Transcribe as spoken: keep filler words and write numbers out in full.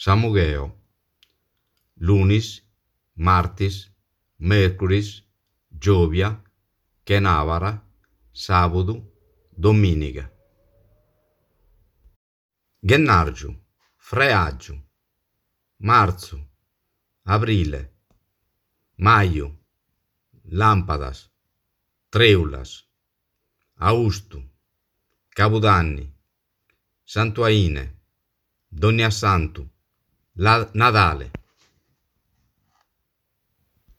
Samugheo, lunis, martis, mercuris, Giovia, Chenavara, sábado, dominica. Gennargiu, freagiu, marzo, aprile, maio, lampadas, treulas, augustu, cabudanni, santuaine, Doniassantu, La- Nadale.